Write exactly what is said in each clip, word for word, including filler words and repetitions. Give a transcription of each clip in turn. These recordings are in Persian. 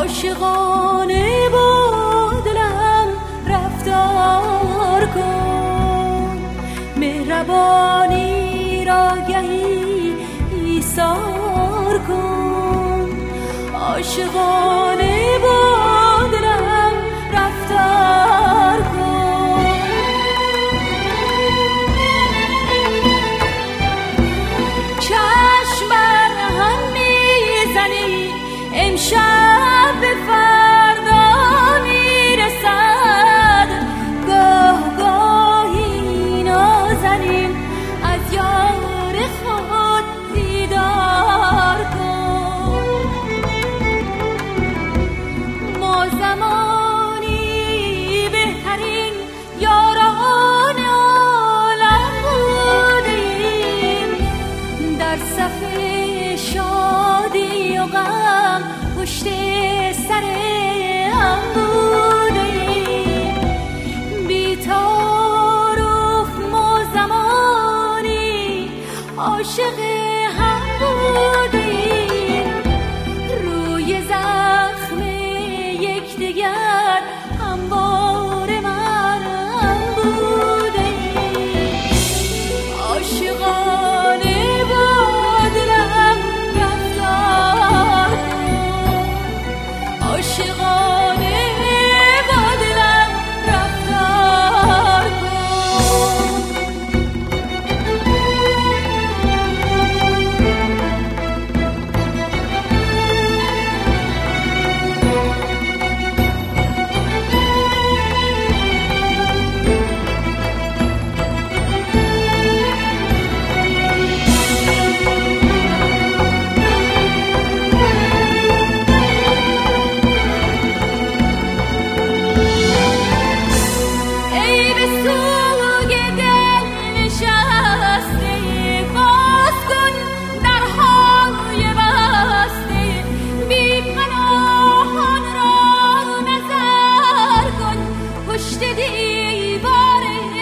عاشقانه با دلم رفتار کن، مهربانی را گهی ایثار کن. عاشقانه با دلم رفتار کن. چشم بر هم میزنی امشب به فردا میرسد، گاه گاهی نازنین از یار خود دیدار کن. ما زمانی بهترین یاران عالم بودیم، در صف شادی و غم پشت سر هم بودیم. بی تعارف ما زمانی عاشق هم بودیم، روی زخم یکدیگر همواره مرهم بودیم. عاشقانه با دلم رفتار کن، عاشقانه با دلم رفتار کن. ای به سوگ دل نشسته، باز کن درهای بسته. بی پناهان را نظر کن، پشت دیوار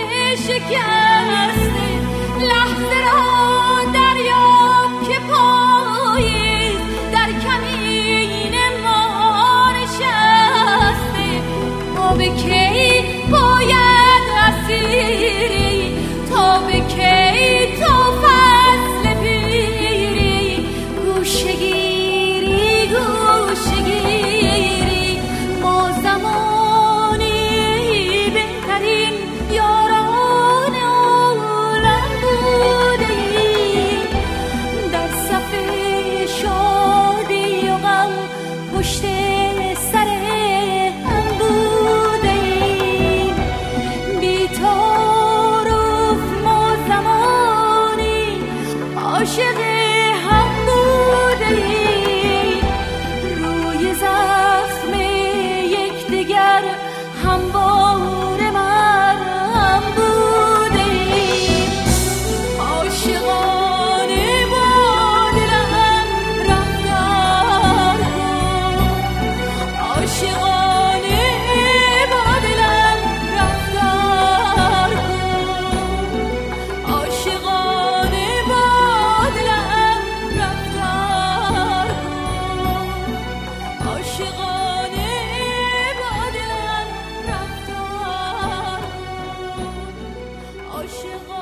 شکسته. لحظه را دریاب که پاییز در کمین ما نشسته. ما به کی باید اسیری، تا به کی تو فصل پیری. گوشه گیری گوشه گیری، ما زمانی بهترین یاران عالم بودیم، در صف شادی و غم پشت سر هم بودیم. بی تعارف ما زمانی عاشق هم بودیم، روی زخم یکدیگر همواره مرهم بودیم. عاشقانه با دلم رفتار کن، عاشقانه با دلم رفتار کن، عاشقانه با دلم رفتار کن، عاشقانه با دلم رفتار کن، عاشقانه